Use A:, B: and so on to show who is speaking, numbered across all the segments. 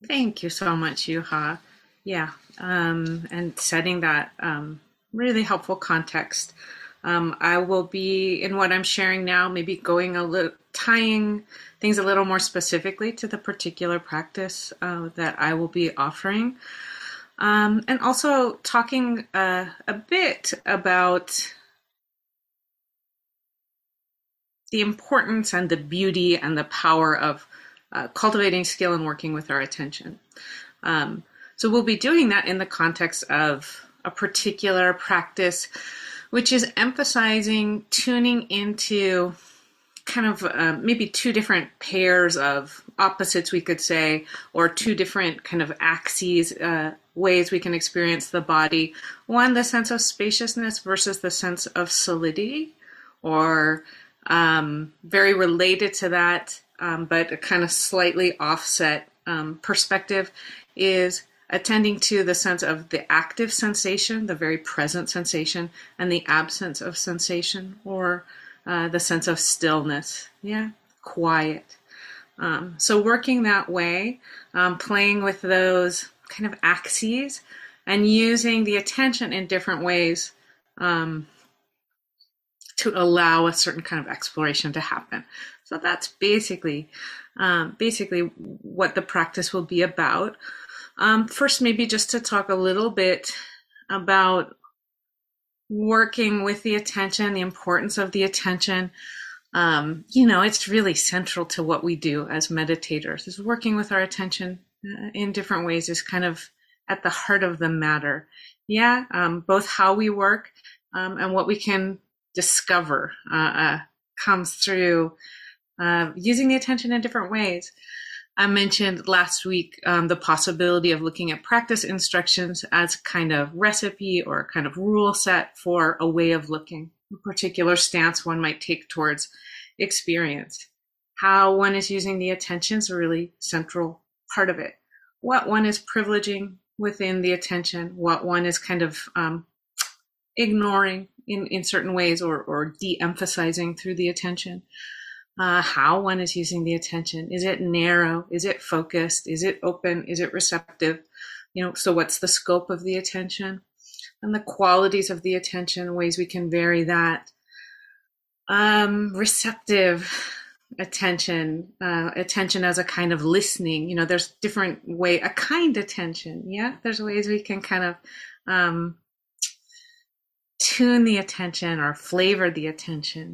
A: Thank you so much, Yuha. Yeah, and setting that really helpful context. I will be in what I'm sharing now, maybe going a little, tying things a little more specifically to the particular practice that I will be offering. And also talking a bit about the importance and the beauty and the power of cultivating skill and working with our attention. Um, so we'll be doing that in the context of a particular practice, which is emphasizing tuning into kind of maybe two different pairs of opposites, we could say, or two different kind of axes, ways we can experience the body. One, the sense of spaciousness versus the sense of solidity, or very related to that, but a kind of slightly offset perspective is attending to the sense of the active sensation, the very present sensation, and the absence of sensation, or the sense of stillness, quiet. So working that way, playing with those kind of axes and using the attention in different ways to allow a certain kind of exploration to happen. So that's basically what the practice will be about. First, maybe just to talk a little bit about working with the attention, the importance of the attention. It's really central to what we do as meditators. Is working with our attention in different ways is kind of at the heart of the matter. Both how we work and what we can discover comes through using the attention in different ways. I mentioned last week the possibility of looking at practice instructions as a kind of recipe or a kind of rule set for a way of looking, a particular stance one might take towards experience. How one is using the attention is a really central part of it. What one is privileging within the attention, what one is kind of ignoring in certain ways or de-emphasizing through the attention. How one is using the attention. Is it narrow? Is it focused? Is it open? Is it receptive? So what's the scope of the attention? And the qualities of the attention, ways we can vary that. Receptive attention, attention as a kind of listening. There's different a kind attention. There's ways we can kind of tune the attention or flavor the attention.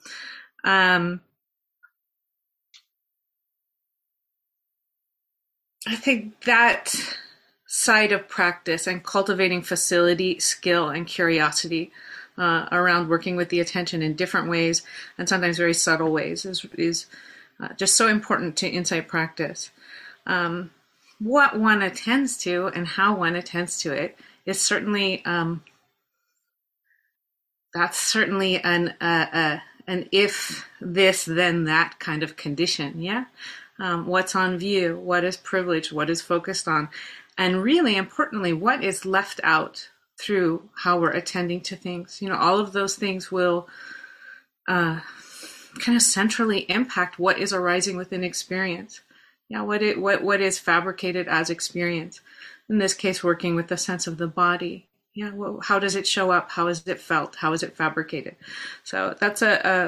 A: I think that side of practice and cultivating facility, skill, and curiosity around working with the attention in different ways and sometimes very subtle ways is just so important to insight practice. What one attends to and how one attends to it is certainly that's certainly an if this then that kind of condition. What's on view, what is privileged, what is focused on, and really importantly, what is left out through how we're attending to things. All of those things will kind of centrally impact what is arising within experience. What is fabricated as experience. In this case, working with the sense of the body. How does it show up? How is it felt? How is it fabricated? So that's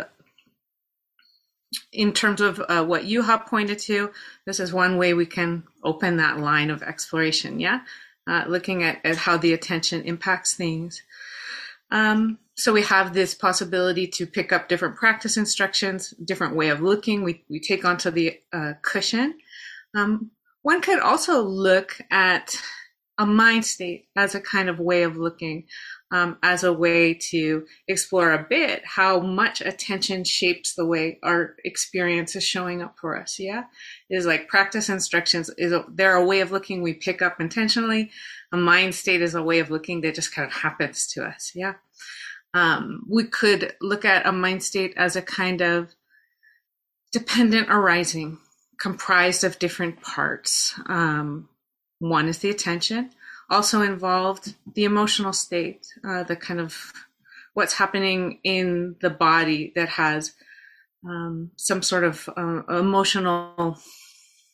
A: in terms of what you have pointed to, this is one way we can open that line of exploration, looking at how the attention impacts things. So we have this possibility to pick up different practice instructions, different way of looking. We take onto the cushion. One could also look at a mind state as a kind of way of looking, as a way to explore a bit how much attention shapes the way our experience is showing up for us. It is like practice instructions they're a way of looking we pick up intentionally. A mind state is a way of looking that just kind of happens to us. We could look at a mind state as a kind of dependent arising comprised of different parts. One is the attention. Also involved the emotional state, the kind of what's happening in the body that has some sort of emotional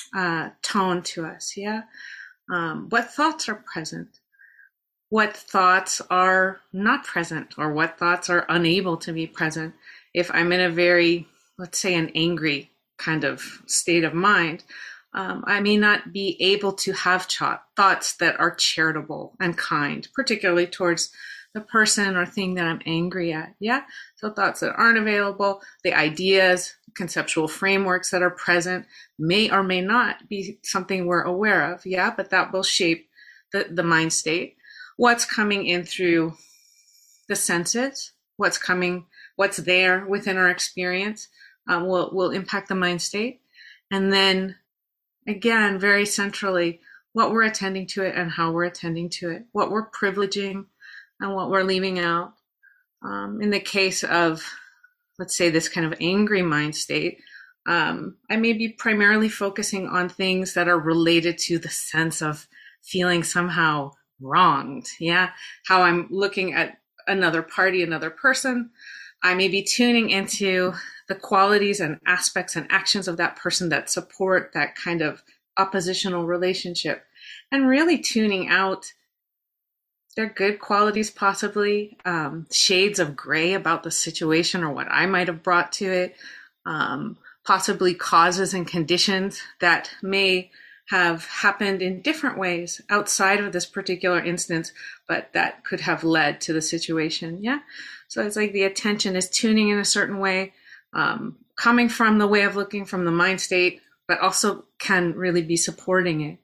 A: tone to us. Yeah. What thoughts are present? What thoughts are not present, or what thoughts are unable to be present? If I'm in a very, let's say, an angry kind of state of mind, I may not be able to have thoughts that are charitable and kind, particularly towards the person or thing that I'm angry at. Yeah. So thoughts that aren't available, the ideas, conceptual frameworks that are present may or may not be something we're aware of. Yeah. But that will shape the mind state. What's coming in through the senses, what's there within our experience, will impact the mind state. And then again, very centrally, what we're attending to it and how we're attending to it, what we're privileging and what we're leaving out. In the case of, let's say, this kind of angry mind state, I may be primarily focusing on things that are related to the sense of feeling somehow wronged. Yeah. How I'm looking at another party, another person. I may be tuning into the qualities and aspects and actions of that person that support that kind of oppositional relationship, and really tuning out their good qualities, possibly shades of gray about the situation or what I might have brought to it, possibly causes and conditions that may have happened in different ways outside of this particular instance, but that could have led to the situation. Yeah. So it's like the attention is tuning in a certain way, coming from the way of looking from the mind state, but also can really be supporting it.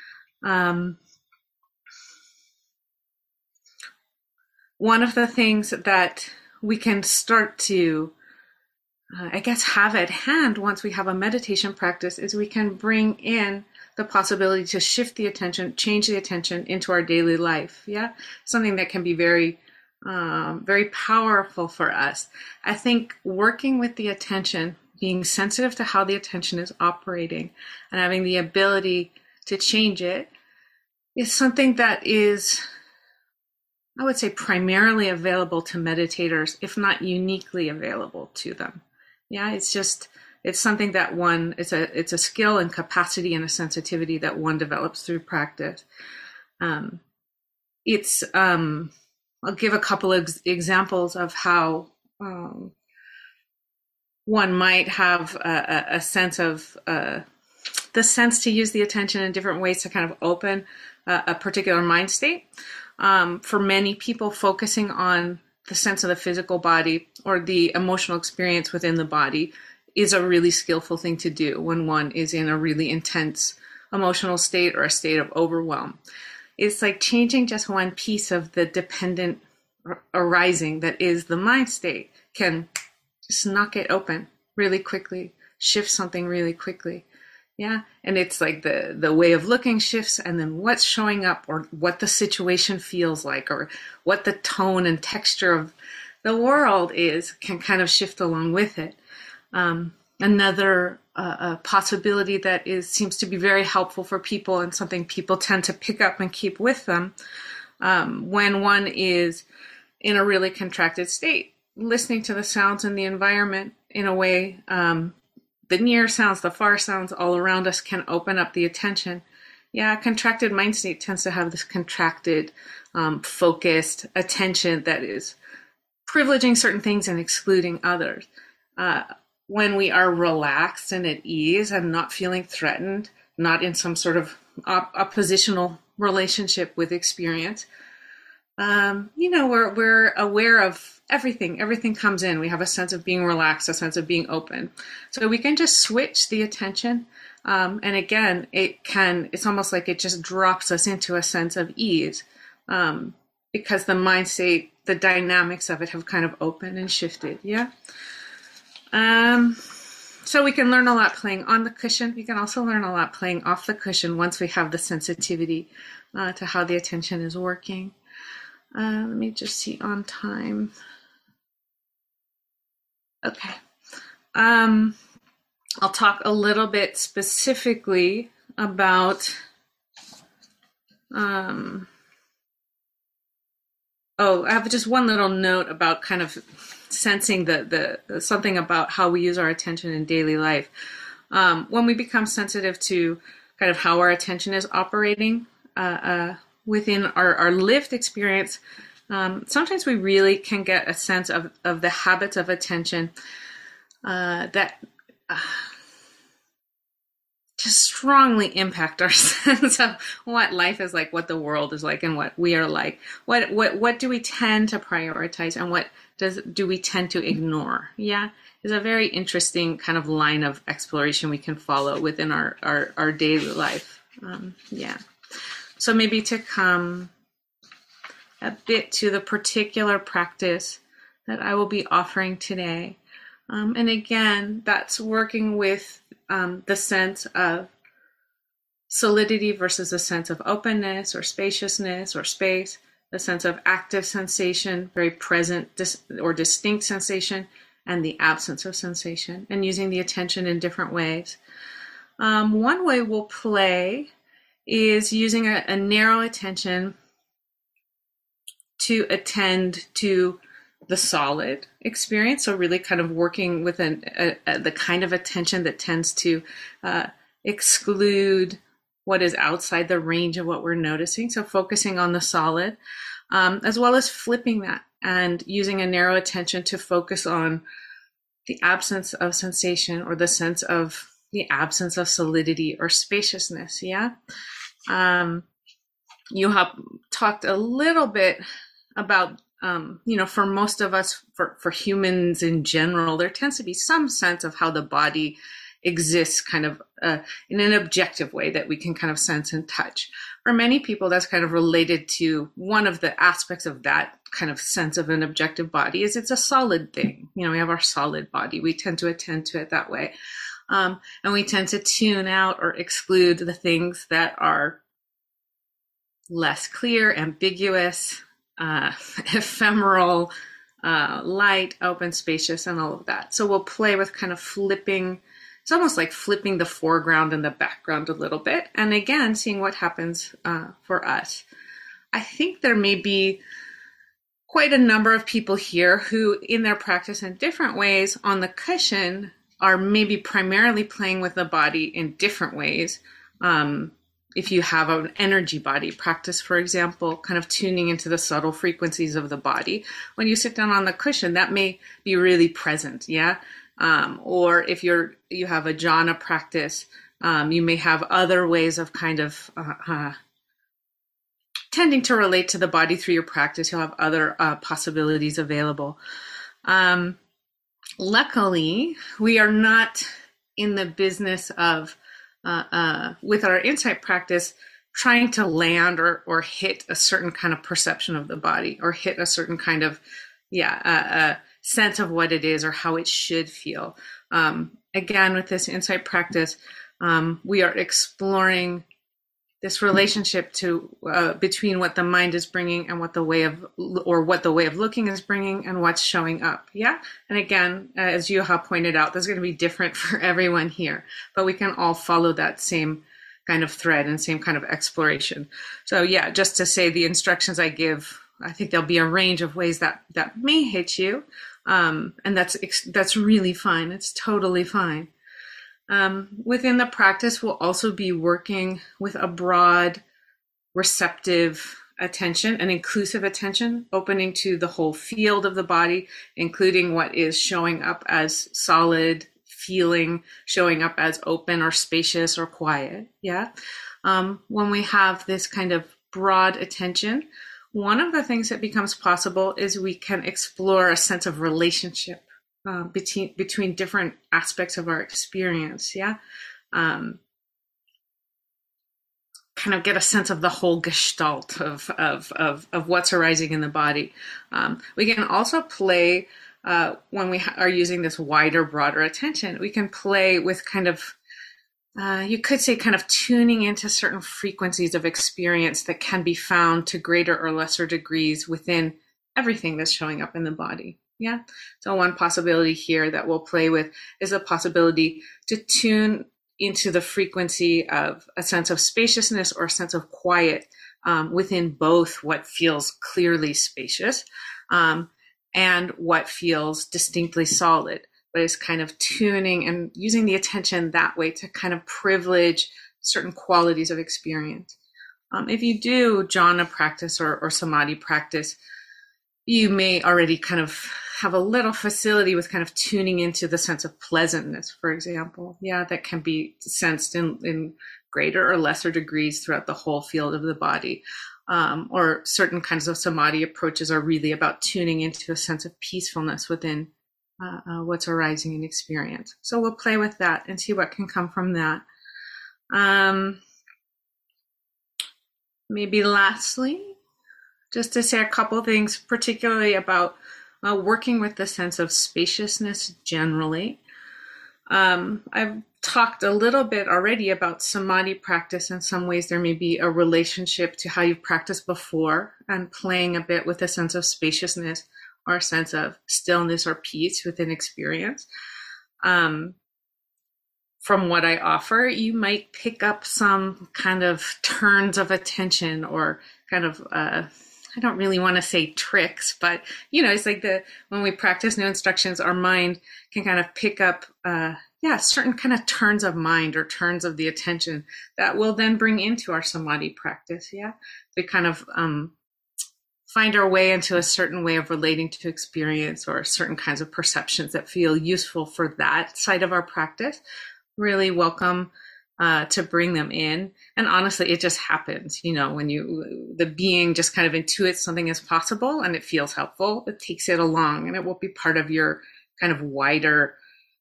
A: One of the things that we can start to, have at hand once we have a meditation practice is we can bring in the possibility to shift the attention, change the attention into our daily life. Yeah. Something that can be very, very powerful for us. I think working with the attention, being sensitive to how the attention is operating and having the ability to change it is something that is, I would say, primarily available to meditators, if not uniquely available to them. Yeah. It's something that it's a skill and capacity and a sensitivity that one develops through practice. I'll give a couple of examples of how one might have a sense of the sense to use the attention in different ways to kind of open a particular mind state. For many people, focusing on the sense of the physical body or the emotional experience within the body is a really skillful thing to do when one is in a really intense emotional state or a state of overwhelm. It's like changing just one piece of the dependent arising that is the mind state can just knock it open really quickly, shift something really quickly. Yeah. And it's like the way of looking shifts, and then what's showing up or what the situation feels like or what the tone and texture of the world is can kind of shift along with it. Another possibility that seems to be very helpful for people and something people tend to pick up and keep with them when one is in a really contracted state, listening to the sounds in the environment in a way, the near sounds, the far sounds all around us can open up the attention. Yeah, a contracted mind state tends to have this contracted, focused attention that is privileging certain things and excluding others. When we are relaxed and at ease and not feeling threatened, not in some sort of oppositional relationship with experience, we're aware of everything. Everything comes in. We have a sense of being relaxed, a sense of being open. So we can just switch the attention. And again, it's almost like it just drops us into a sense of ease because the mind state, the dynamics of it have kind of opened and shifted. Yeah. So we can learn a lot playing on the cushion. We can also learn a lot playing off the cushion once we have the sensitivity to how the attention is working. Let me just see on time. Okay. I'll talk a little bit specifically about I have just one little note about kind of sensing the something about how we use our attention in daily life. When we become sensitive to kind of how our attention is operating within our lived experience, sometimes we really can get a sense of the habits of attention that just strongly impact our sense of what life is like, what the world is like, and what we are like. What do we tend to prioritize, and what do we tend to ignore? Yeah, is a very interesting kind of line of exploration we can follow within our daily life. Yeah. So maybe to come a bit to the particular practice that I will be offering today. And again, that's working with the sense of solidity versus a sense of openness or spaciousness or space, the sense of active sensation, very present or distinct sensation, and the absence of sensation, and using the attention in different ways. One way we'll play is using a narrow attention to attend to the solid experience. So really kind of working with the kind of attention that tends to exclude what is outside the range of what we're noticing. So focusing on the solid, as well as flipping that and using a narrow attention to focus on the absence of sensation, or the sense of the absence of solidity or spaciousness. Yeah. You have talked a little bit about, for most of us, for humans in general, there tends to be some sense of how the body exists kind of in an objective way that we can kind of sense and touch. For many people, that's kind of related to one of the aspects of that kind of sense of an objective body is it's a solid thing. We have our solid body. We tend to attend to it that way. And we tend to tune out or exclude the things that are less clear, ambiguous, ephemeral, light, open, spacious, and all of that. So we'll play with kind of flipping. It's almost like flipping the foreground and the background a little bit. And again, seeing what happens for us. I think there may be quite a number of people here who, in their practice in different ways on the cushion, are maybe primarily playing with the body in different ways. If you have an energy body practice, for example, kind of tuning into the subtle frequencies of the body, when you sit down on the cushion, that may be really present, yeah? Or if you have a jhana practice, you may have other ways of kind of tending to relate to the body through your practice. You'll have other possibilities available. Luckily, we are not in the business of, with our insight practice, trying to land or hit a certain kind of perception of the body, or hit a certain kind of, sense of what it is or how it should feel. Again, with this insight practice, we are exploring this relationship to between what the mind is bringing and what the way of looking is bringing and what's showing up. Yeah. And again, as Juha pointed out, this is going to be different for everyone here, but we can all follow that same kind of thread and same kind of exploration. So yeah, just to say the instructions I give, I think there'll be a range of ways that may hit you. And that's really fine. It's totally fine. Within the practice, we'll also be working with a broad, receptive attention, an inclusive attention, opening to the whole field of the body, including what is showing up as solid, feeling, showing up as open or spacious or quiet. Yeah. When we have this kind of broad attention, one of the things that becomes possible is we can explore a sense of relationship between different aspects of our experience, yeah? Kind of get a sense of the whole gestalt of what's arising in the body. We can also play, when we are using this wider, broader attention, we can play with kind of, you could say kind of tuning into certain frequencies of experience that can be found to greater or lesser degrees within everything that's showing up in the body. Yeah. So one possibility here that we'll play with is a possibility to tune into the frequency of a sense of spaciousness or a sense of quiet within both what feels clearly spacious and what feels distinctly solid. but it's kind of tuning and using the attention that way to kind of privilege certain qualities of experience. If you do jhana practice or samadhi practice, you may already kind of have a little facility with kind of tuning into the sense of pleasantness, for example. Yeah, that can be sensed in greater or lesser degrees throughout the whole field of the body. Or certain kinds of samadhi approaches are really about tuning into a sense of peacefulness within what's arising in experience. So we'll play with that and see what can come from that. Maybe lastly, just to say a couple things, particularly about working with the sense of spaciousness generally. I've talked a little bit already about samadhi practice. In some ways, there may be a relationship to how you've practiced before and playing a bit with a sense of spaciousness or a sense of stillness or peace within experience. From what I offer, you might pick up some kind of turns of attention or kind of, I don't really want to say tricks, but it's like when we practice new instructions, our mind can kind of pick up, certain kind of turns of mind or turns of the attention that we'll then bring into our samadhi practice. Yeah. To kind of, find our way into a certain way of relating to experience or certain kinds of perceptions that feel useful for that side of our practice. Really welcome to bring them in. And honestly, it just happens, when the being just kind of intuits something is possible and it feels helpful, it takes it along and it will be part of your kind of wider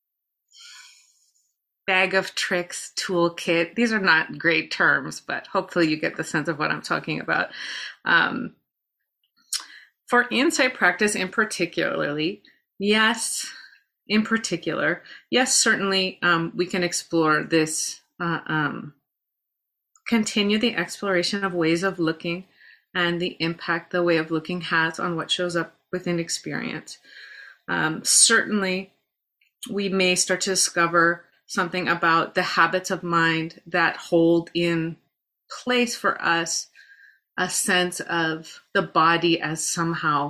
A: bag of tricks toolkit. These are not great terms, but hopefully you get the sense of what I'm talking about. For insight practice in particular, yes, certainly we can explore this, continue the exploration of ways of looking and the impact the way of looking has on what shows up within experience. Certainly, we may start to discover something about the habits of mind that hold in place for us a sense of the body as somehow,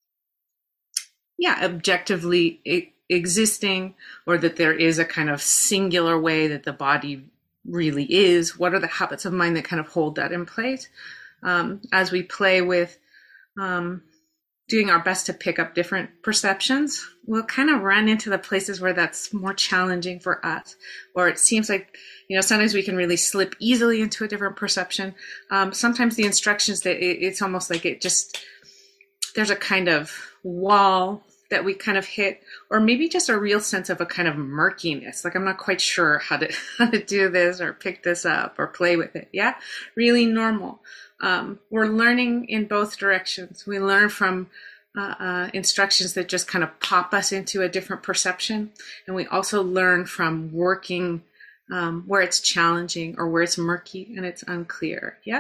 A: objectively existing, or that there is a kind of singular way that the body really is. What are the habits of mind that kind of hold that in place? As we play with doing our best to pick up different perceptions, we'll kind of run into the places where that's more challenging for us, or it seems like, sometimes we can really slip easily into a different perception. Sometimes the instructions that it's almost like there's a kind of wall that we kind of hit, or maybe just a real sense of a kind of murkiness. Like, I'm not quite sure how to do this or pick this up or play with it. Yeah. Really normal. We're learning in both directions. We learn from instructions that just kind of pop us into a different perception. And we also learn from working where it's challenging or where it's murky and it's unclear. Yeah.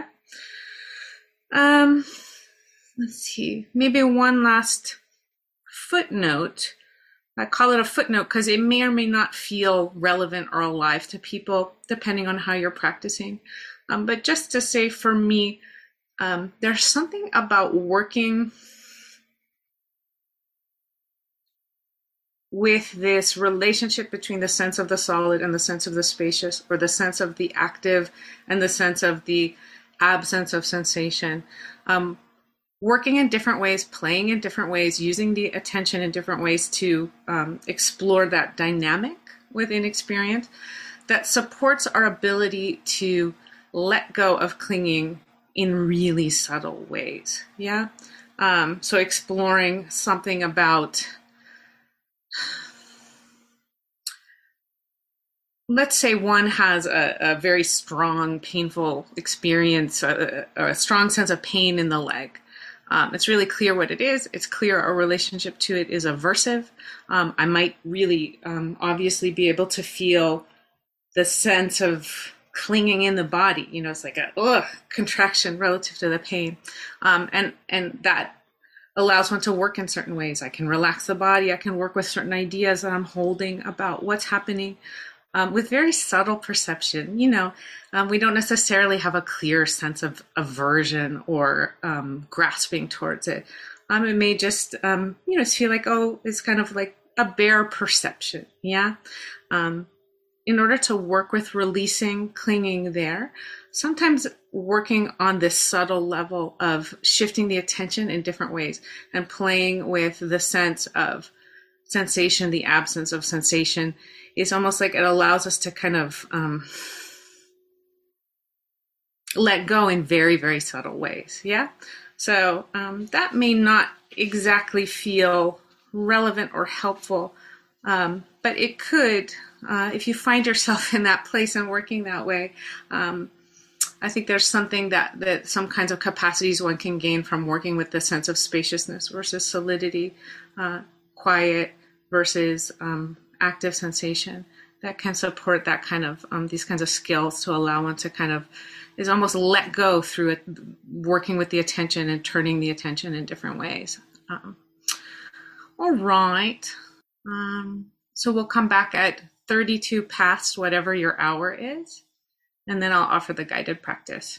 A: Let's see. Maybe one last footnote. I call it a footnote because it may or may not feel relevant or alive to people, depending on how you're practicing. But just to say, for me, there's something about working with this relationship between the sense of the solid and the sense of the spacious, or the sense of the active and the sense of the absence of sensation. Working in different ways, playing in different ways, using the attention in different ways to explore that dynamic within experience that supports our ability to let go of clinging in really subtle ways. Yeah. So exploring something about, let's say one has a very strong, painful experience, a strong sense of pain in the leg. It's really clear what it is. It's clear our relationship to it is aversive. I might really obviously be able to feel the sense of clinging in the body. It's like a contraction relative to the pain. And that allows one to work in certain ways. I can relax the body. I can work with certain ideas that I'm holding about what's happening. With very subtle perception, we don't necessarily have a clear sense of aversion or grasping towards it. It may just, feel like, it's kind of like a bare perception. Yeah. In order to work with releasing clinging there, sometimes working on this subtle level of shifting the attention in different ways and playing with the sense of sensation, the absence of sensation, is almost like it allows us to kind of let go in very, very subtle ways. Yeah. So that may not exactly feel relevant or helpful, but it could, if you find yourself in that place and working that way. I think there's something that some kinds of capacities one can gain from working with the sense of spaciousness versus solidity, quiet versus active sensation that can support that kind of these kinds of skills to allow one to kind of is almost let go through it, working with the attention and turning the attention in different ways. All right. So we'll come back at 32 past whatever your hour is, and then I'll offer the guided practice.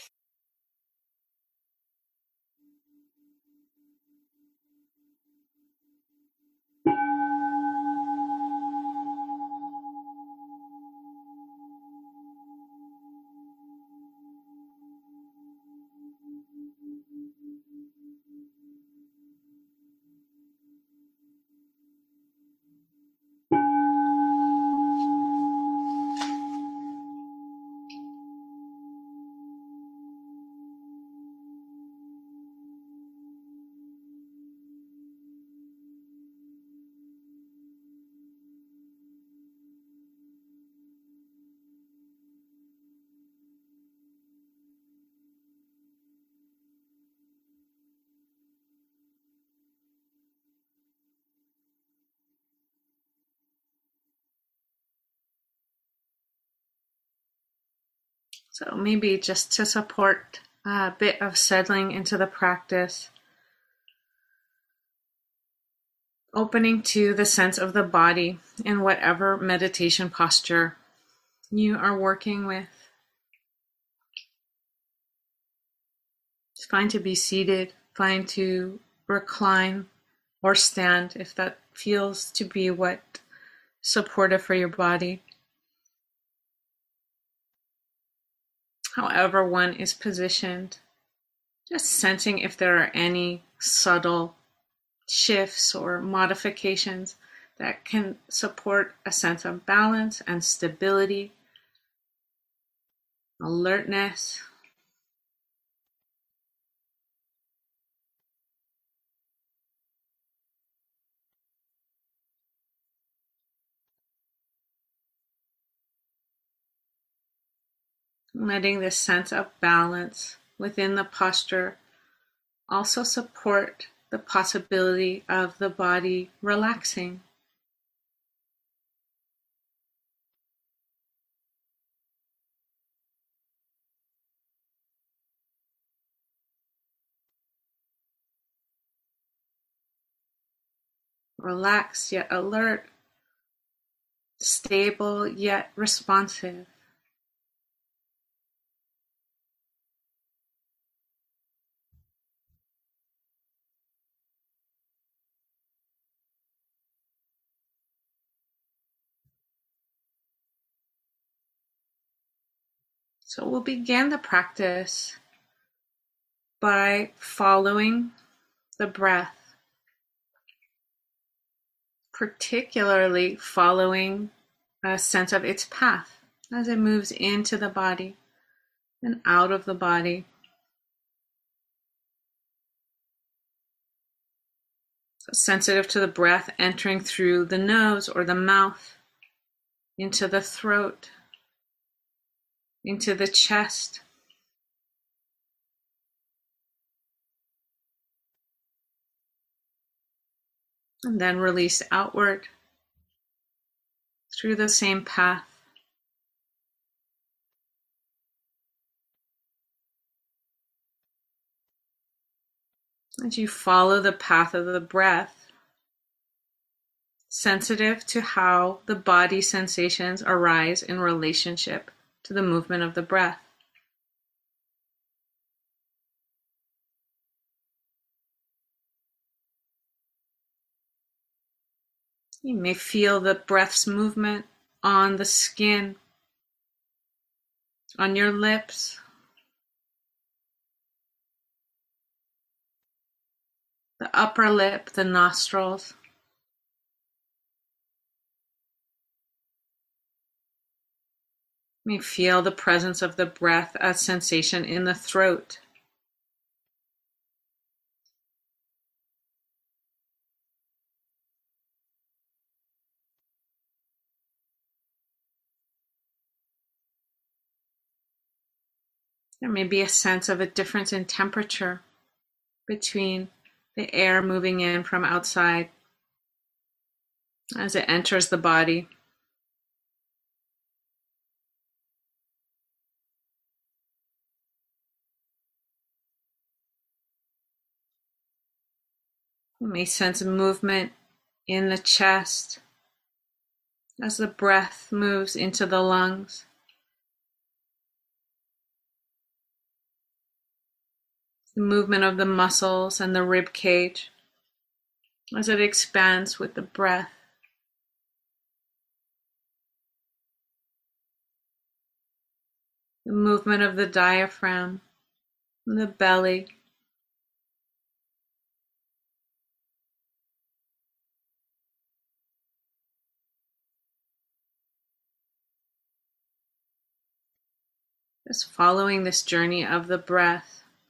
A: So maybe just to support a bit of settling into the practice, opening to the sense of the body in whatever meditation posture you are working with. It's fine to be seated, fine to recline or stand if that feels to be what supportive for your body. However one is positioned, just sensing if there are any subtle shifts or modifications that can support a sense of balance and stability, alertness. Letting this sense of balance within the posture also support the possibility of the body relaxing. Relaxed yet alert, stable yet responsive. So we'll begin the practice by following the breath, particularly following a sense of its path as it moves into the body and out of the body. So sensitive to the breath entering through the nose or the mouth, into the throat, into the chest. And then release outward through the same path. As you follow the path of the breath, sensitive to how the body sensations arise in relationship to the movement of the breath. You may feel the breath's movement on the skin, on your lips, the upper lip, the nostrils. You may feel the presence of the breath as sensation in the throat. There may be a sense of a difference in temperature between the air moving in from outside as it enters the body. You may sense movement in the chest as the breath moves into the lungs. The movement of the muscles and the rib cage as it expands with the breath. The movement of the diaphragm and the belly. Just following this journey of the breath.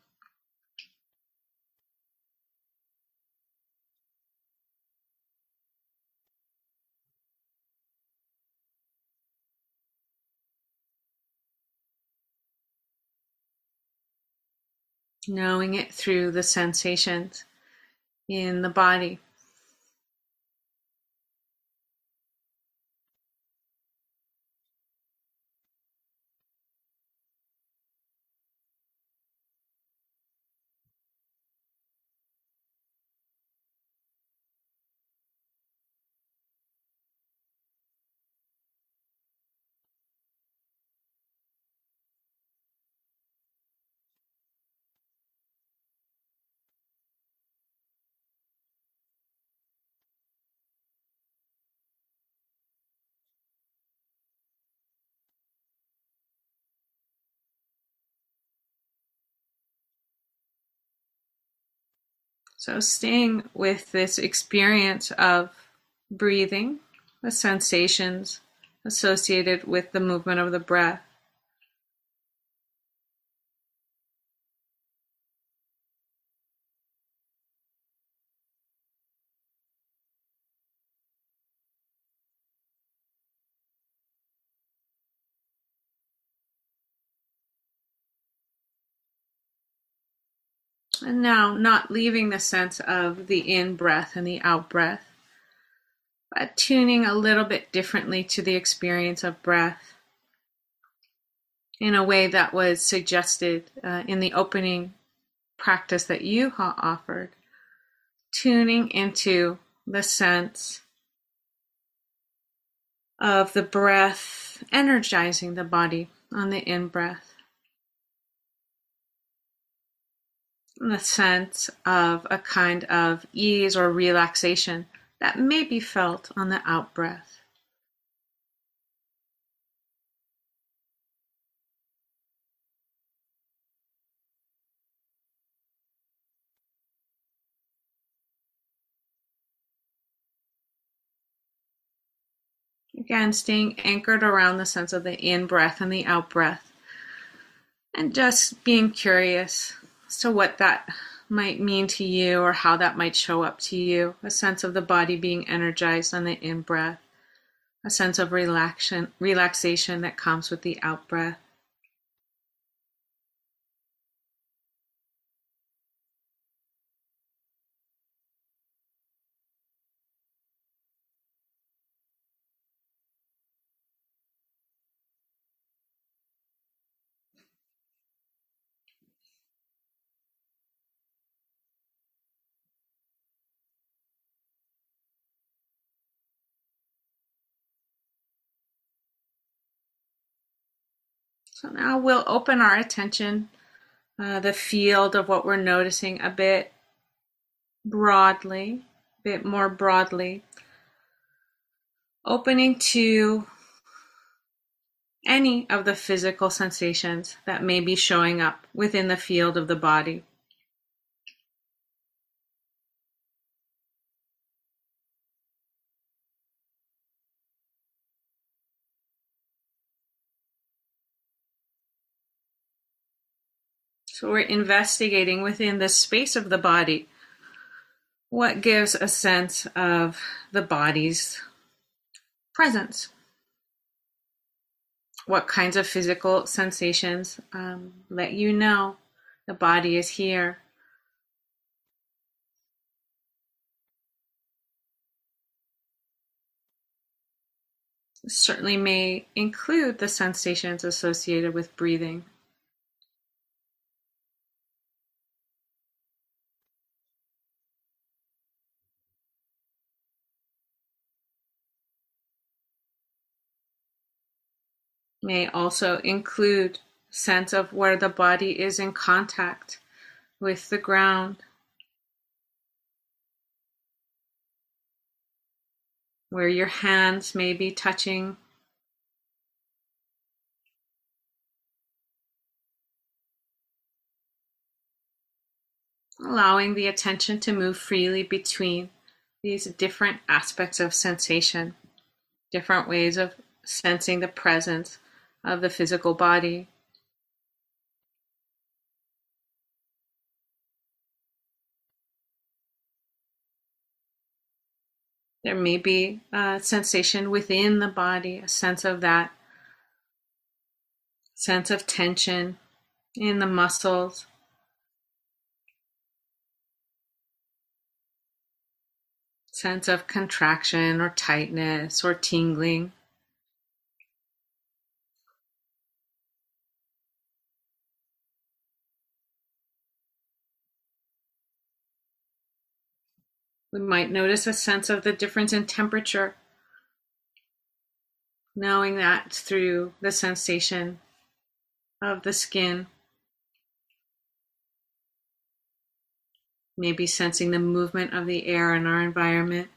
A: Knowing it through the sensations in the body. So staying with this experience of breathing, the sensations associated with the movement of the breath. And now, not leaving the sense of the in-breath and the out-breath, but tuning a little bit differently to the experience of breath in a way that was suggested in the opening practice that Juha offered. Tuning into the sense of the breath energizing the body on the in-breath. And the sense of a kind of ease or relaxation that may be felt on the out-breath. Again, staying anchored around the sense of the in-breath and the out-breath. And just being curious as to what that might mean to you or how that might show up to you. A sense of the body being energized on the in-breath. A sense of relaxation that comes with the out-breath. So now we'll open our attention, the field of what we're noticing a bit more broadly. opening to any of the physical sensations that may be showing up within the field of the body. So we're investigating within the space of the body what gives a sense of the body's presence. What kinds of physical sensations let you know the body is here. This certainly may include the sensations associated with breathing. May also include sense of where the body is in contact with the ground, where your hands may be touching, allowing the attention to move freely between these different aspects of sensation, different ways of sensing the presence of the physical body. There may be a sensation within the body, a sense of that, sense of tension in the muscles, sense of contraction or tightness or tingling. We might notice a sense of the difference in temperature, knowing that through the sensation of the skin. Maybe sensing the movement of the air in our environment.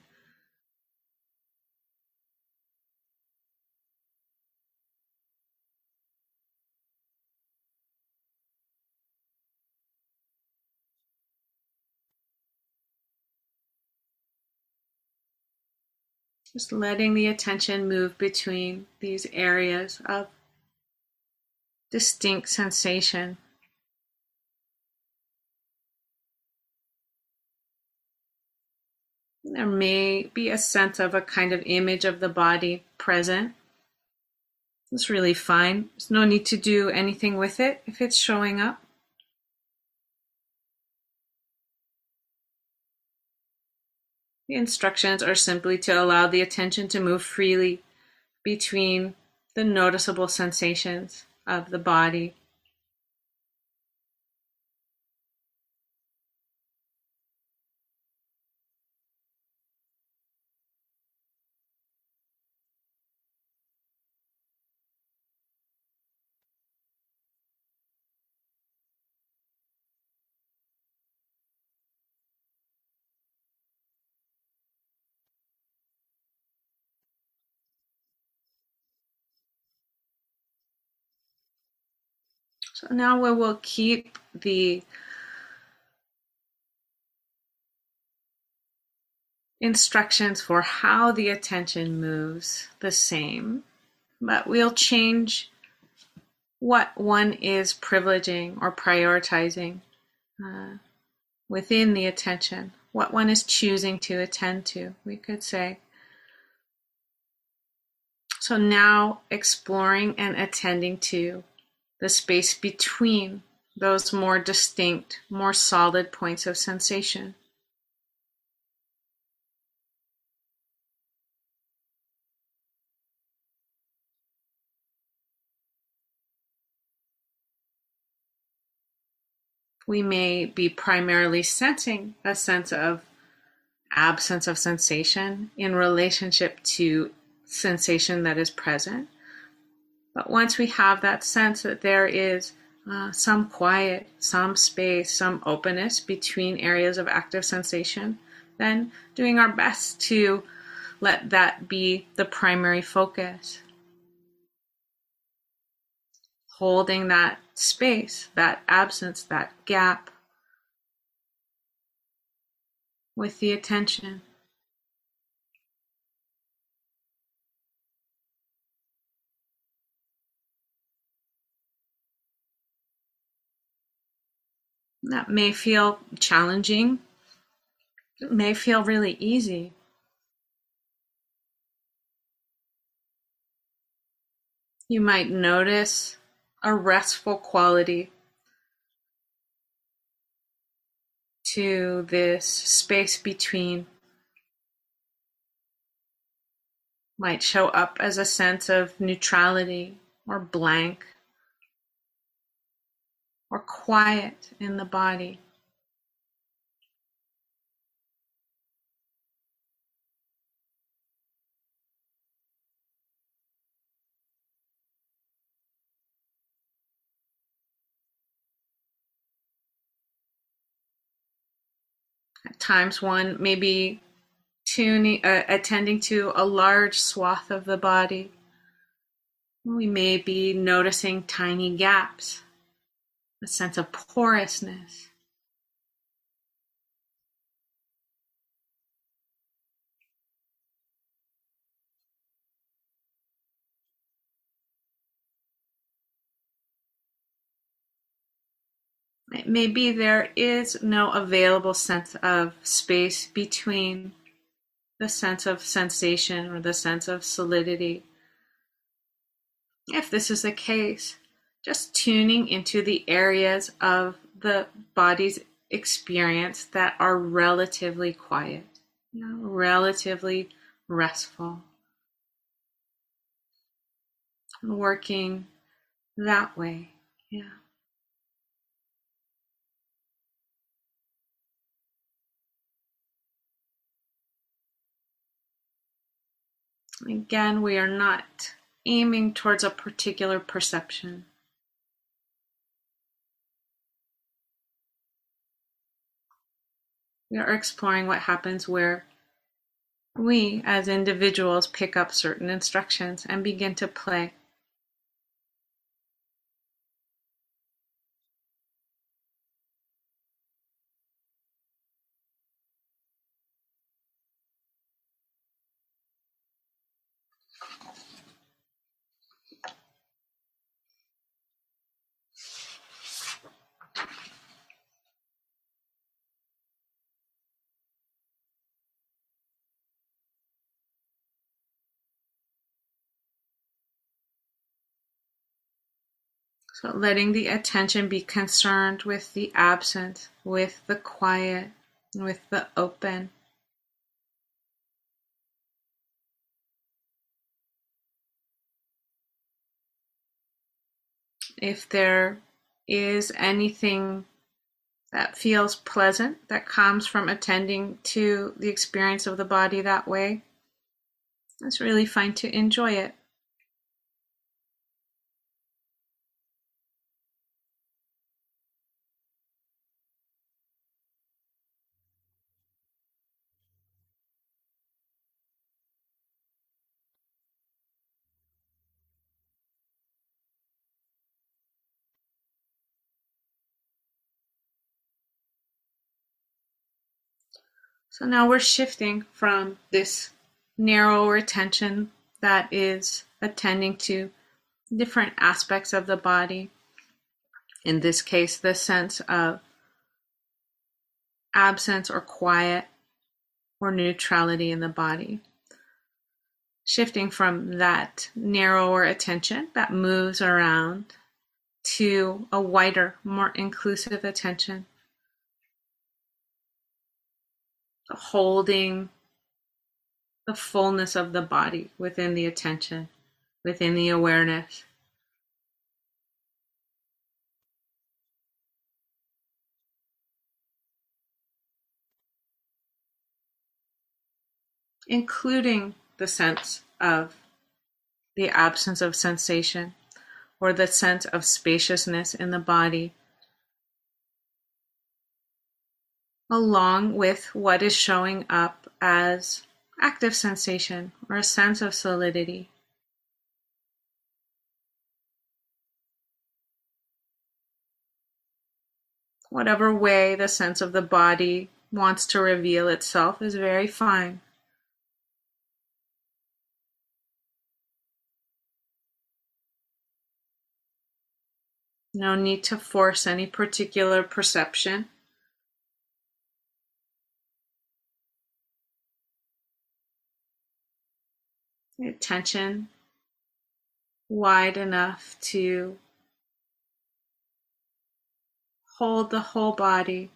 A: Just letting the attention move between these areas of distinct sensation. There may be a sense of a kind of image of the body present. It's really fine. There's no need to do anything with it if it's showing up. The instructions are simply to allow the attention to move freely between the noticeable sensations of the body. So now we will keep the instructions for how the attention moves the same, but we'll change what one is privileging or prioritizing within the attention, what one is choosing to attend to, we could say. So now exploring and attending to the space between those more distinct, more solid points of sensation. We may be primarily sensing a sense of absence of sensation in relationship to sensation that is present. But once we have that sense that there is some quiet, some space, some openness between areas of active sensation, then doing our best to let that be the primary focus. Holding that space, that absence, that gap with the attention. That may feel challenging. It may feel really easy. You might notice a restful quality to this space between. Might show up as a sense of neutrality or blank or quiet in the body. At times one may be attending to a large swath of the body. We may be noticing tiny gaps, a sense of porousness. Maybe there is no available sense of space between the sense of sensation or the sense of solidity. If this is the case, just tuning into the areas of the body's experience that are relatively quiet, relatively restful. Working that way, yeah. Again, we are not aiming towards a particular perception. We are exploring what happens where we, as individuals, pick up certain instructions and begin to play. So letting the attention be concerned with the absent, with the quiet, with the open. If there is anything that feels pleasant, that comes from attending to the experience of the body that way, it's really fine to enjoy it. So now we're shifting from this narrower attention that is attending to different aspects of the body. In this case, the sense of absence or quiet or neutrality in the body. Shifting from that narrower attention that moves around to a wider, more inclusive attention. Holding the fullness of the body within the attention, within the awareness. Including the sense of the absence of sensation or the sense of spaciousness in the body, along with what is showing up as active sensation or a sense of solidity. Whatever way the sense of the body wants to reveal itself is very fine. No need to force any particular perception. Attention wide enough to hold the whole body.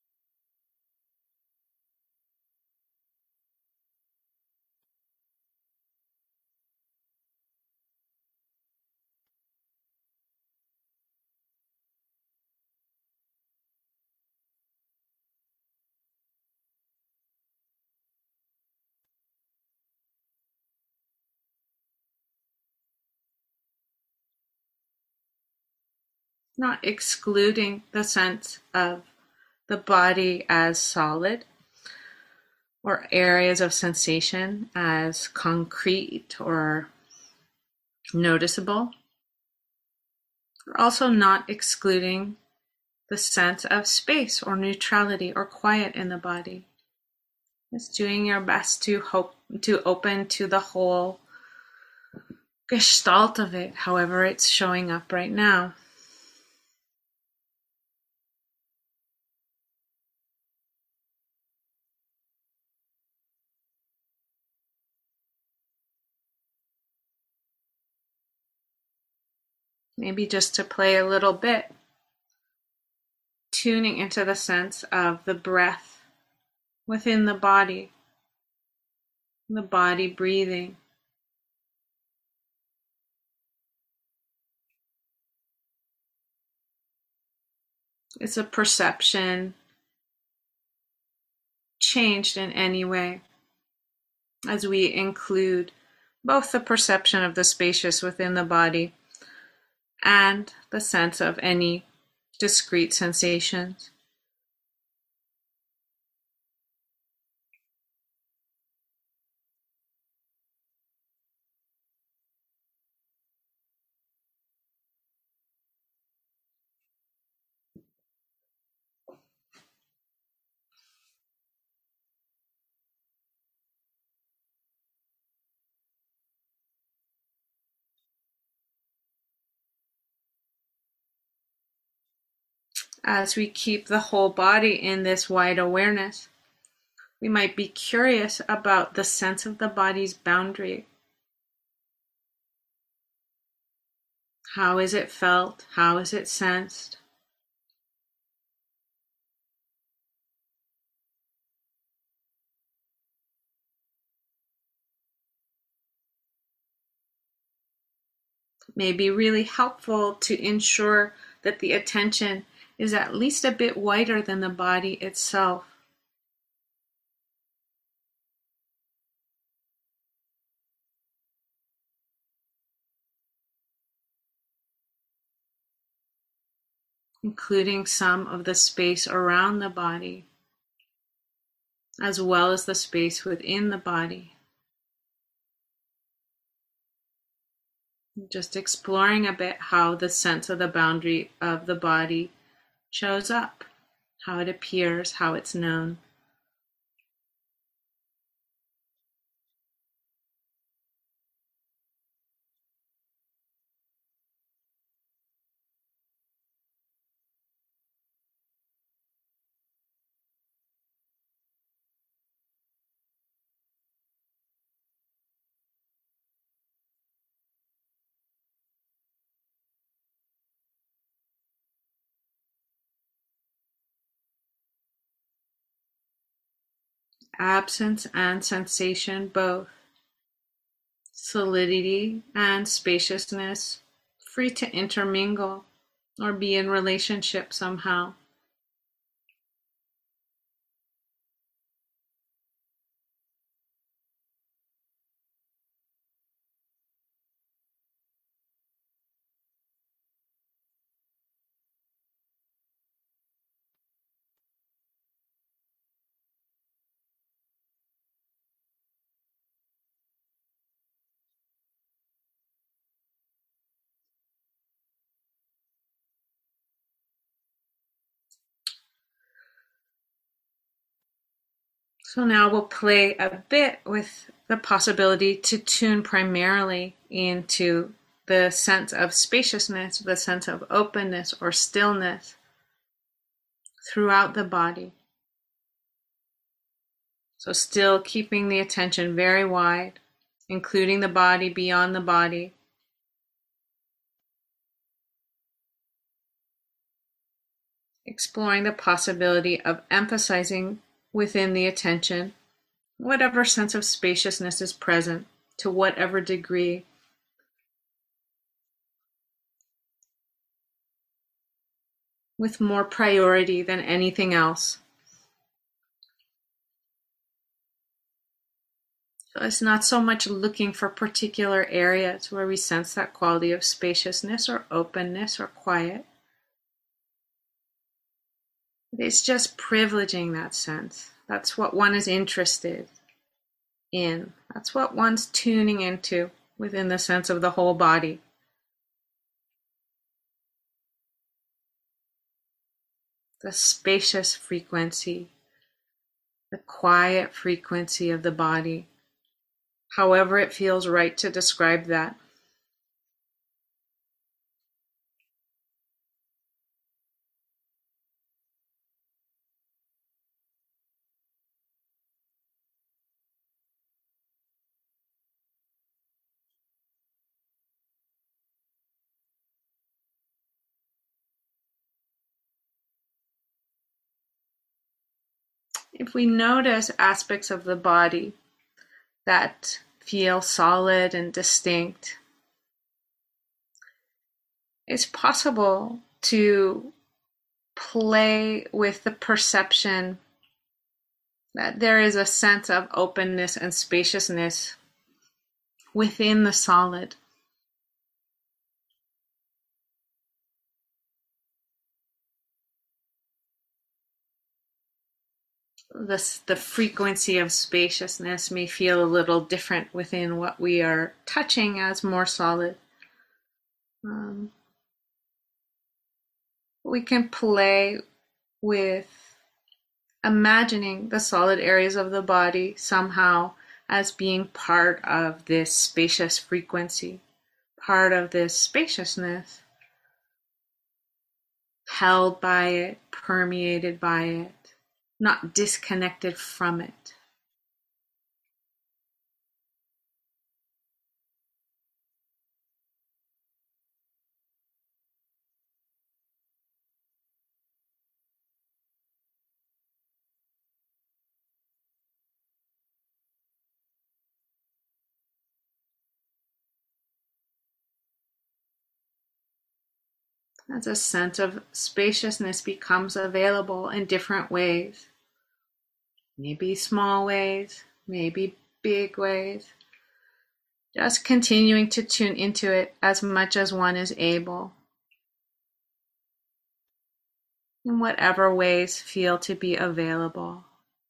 A: Not excluding the sense of the body as solid or areas of sensation as concrete or noticeable. We're also not excluding the sense of space or neutrality or quiet in the body. Just doing your best to open to the whole gestalt of it, however it's showing up right now. Maybe just to play a little bit, tuning into the sense of the breath within the body breathing. Is a perception changed in any way as we include both the perception of the spacious within the body and the sense of any discrete sensations? As we keep the whole body in this wide awareness, we might be curious about the sense of the body's boundary. How is it felt? How is it sensed? It may be really helpful to ensure that the attention is at least a bit wider than the body itself. Including some of the space around the body, as well as the space within the body. Just exploring a bit how the sense of the boundary of the body shows up, how it appears, how it's known. Absence and sensation both. Solidity and spaciousness, free to intermingle or be in relationship somehow. So now we'll play a bit with the possibility to tune primarily into the sense of spaciousness, the sense of openness or stillness throughout the body. So still keeping the attention very wide, including the body, beyond the body. Exploring the possibility of emphasizing within the attention whatever sense of spaciousness is present, to whatever degree. With more priority than anything else. So it's not so much looking for particular areas where we sense that quality of spaciousness or openness or quiet. It's just privileging that sense. That's what one is interested in. That's what one's tuning into within the sense of the whole body. The spacious frequency, the quiet frequency of the body, however it feels right to describe that. If we notice aspects of the body that feel solid and distinct, it's possible to play with the perception that there is a sense of openness and spaciousness within the solid. The frequency of spaciousness may feel a little different within what we are touching as more solid. We can play with imagining the solid areas of the body somehow as being part of this spacious frequency, part of this spaciousness, held by it, permeated by it, not disconnected from it. As a sense of spaciousness becomes available in different ways. Maybe small ways, maybe big ways. Just continuing to tune into it as much as one is able. In whatever ways feel to be available.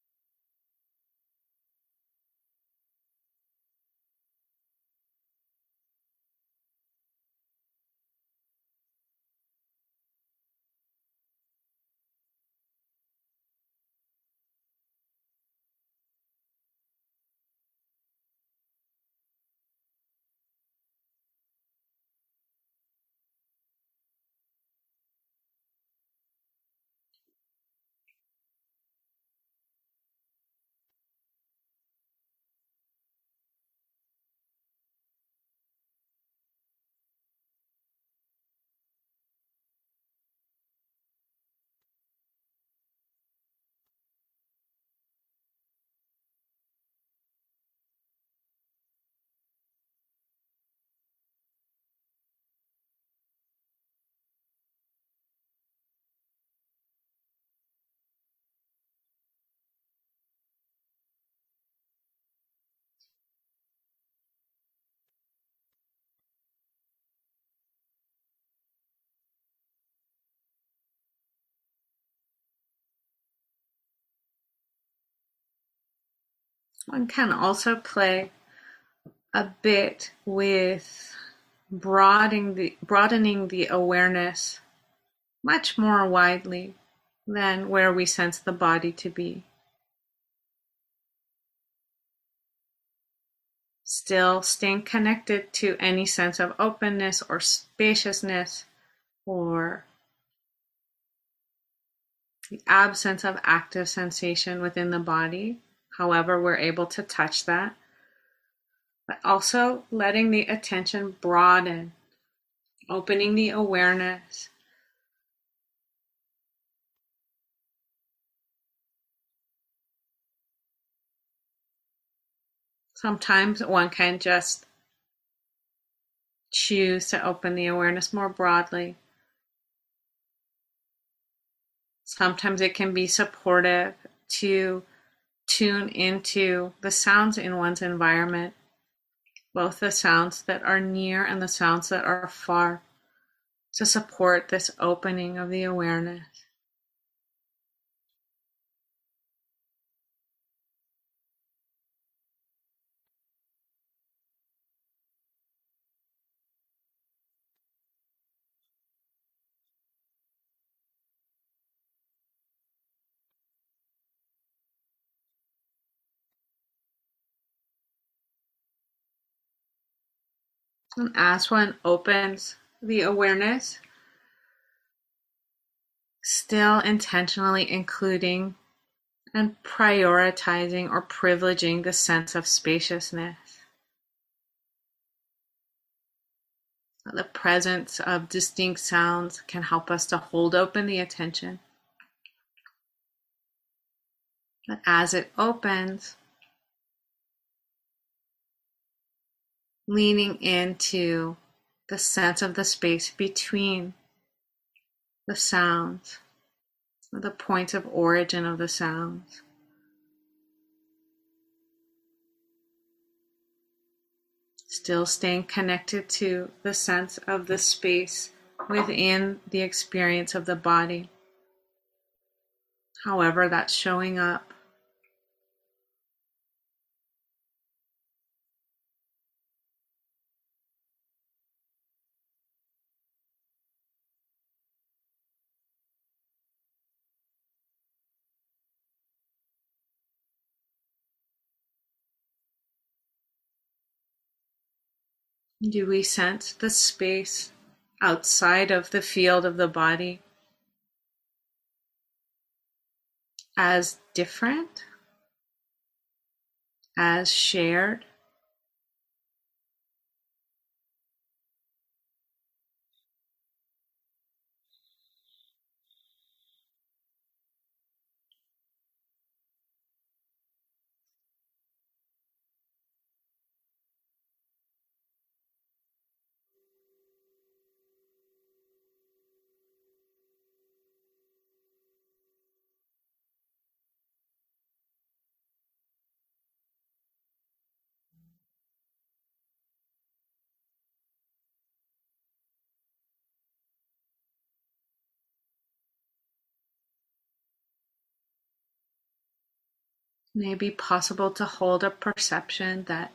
A: One can also play a bit with broadening the awareness much more widely than where we sense the body to be. Still staying connected to any sense of openness or spaciousness or the absence of active sensation within the body, however we're able to touch that, but also letting the attention broaden, opening the awareness. Sometimes one can just choose to open the awareness more broadly. Sometimes it can be supportive to tune into the sounds in one's environment, both the sounds that are near and the sounds that are far, to support this opening of the awareness. And as one opens the awareness, still intentionally including and prioritizing or privileging the sense of spaciousness. The presence of distinct sounds can help us to hold open the attention. But as it opens, leaning into the sense of the space between the sounds, the point of origin of the sounds. Still staying connected to the sense of the space within the experience of the body, however that's showing up. Do we sense the space outside of the field of the body as different, as shared? May it be possible to hold a perception that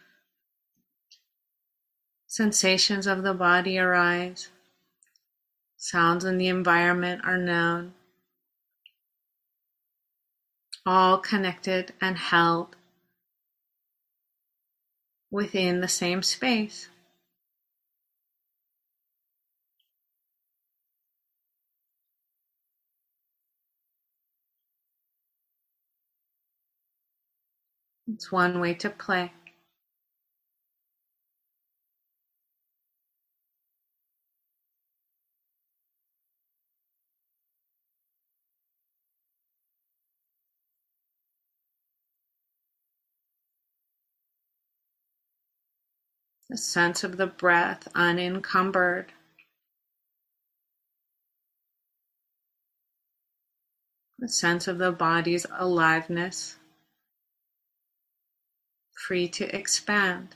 A: sensations of the body arise, sounds in the environment are known, all connected and held within the same space. It's one way to play. The sense of the breath unencumbered. The sense of the body's aliveness, free to expand.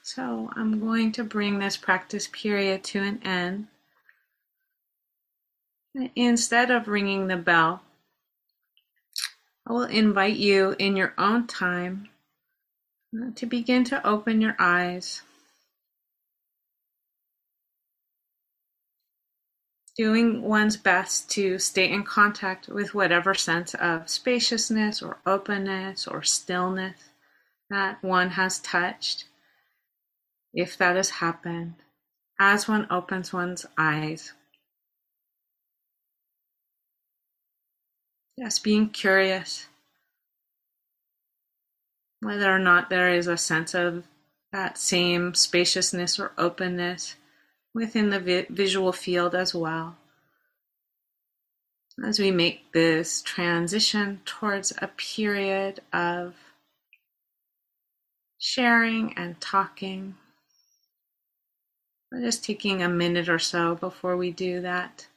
A: So I'm going to bring this practice period to an end. Instead of ringing the bell, I will invite you in your own time to begin to open your eyes, doing one's best to stay in contact with whatever sense of spaciousness or openness or stillness that one has touched, if that has happened, as one opens one's eyes. Yes, being curious whether or not there is a sense of that same spaciousness or openness within the visual field as well, as we make this transition towards a period of sharing and talking. We're just taking a minute or so before we do that.